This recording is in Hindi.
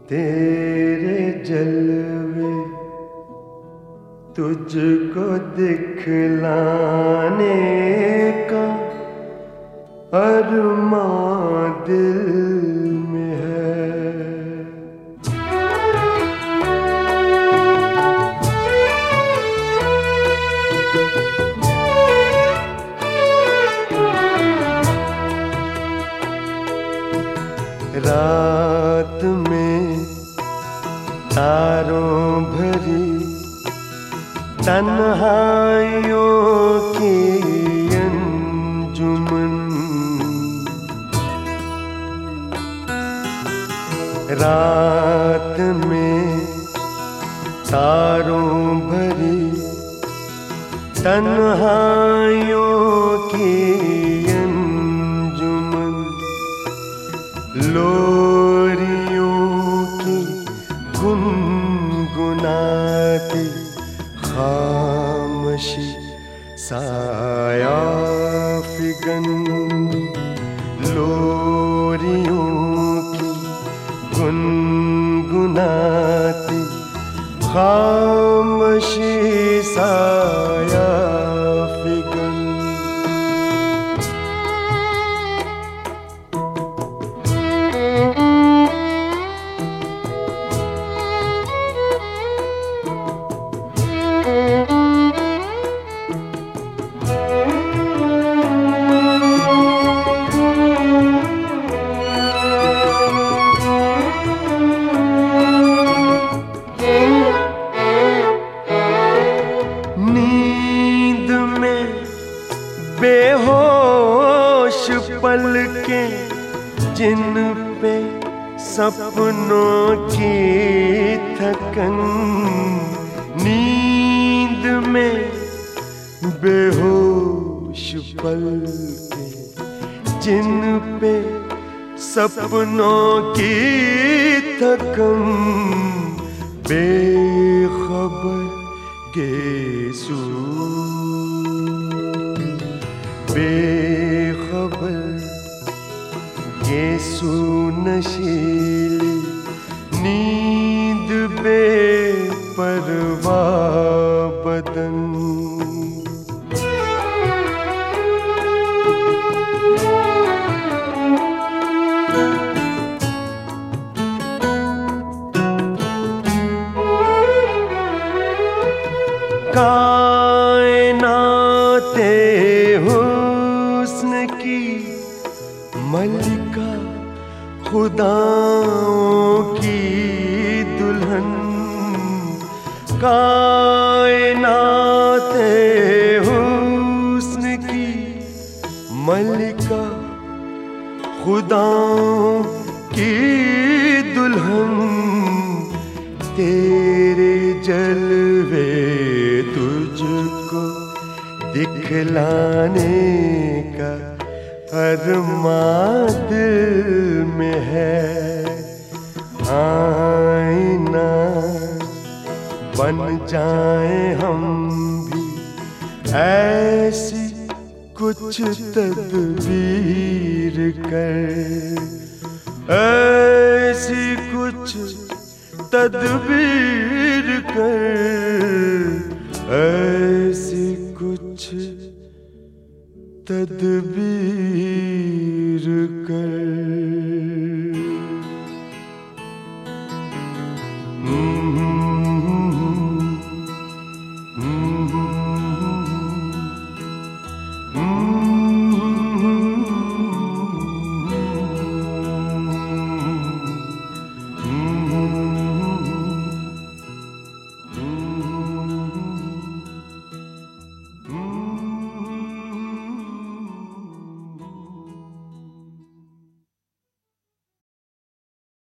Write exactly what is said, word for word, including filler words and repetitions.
तेरे जलवे तुझको दिखलाने का अरमां दिल में है। रात में तारों भरी तन्हाइयों की अंजुमन, रात में तारों भरी तन्हाइयों की अंजुमन, लोरियों की गुनगुनाती खामोशी साया फिगन, लोरियों की गुनगुनाती खामोशी साया फिगन। नींद में बेहोश पलके जिन पे सपनों की थकन, नींद में बेहोश पलके जिन पे सपनों की थकन, बेखबर गेसू बेखबर गेसू नशीली नींद बेपरवाह बदन। कायनाते हुस्न की मलिका खुदाओं की दुल्हन, कायनाते हुस्न की मलिका खुदाओं की दुल्हन, तेरे जलवे तुझको दिखलाने का अरमां दिल में है। आईना बन जाए हम भी ऐसी कुछ तदबीर कर, ऐसी कुछ तदबीर कर, ऐसी कुछ तदबीर कर।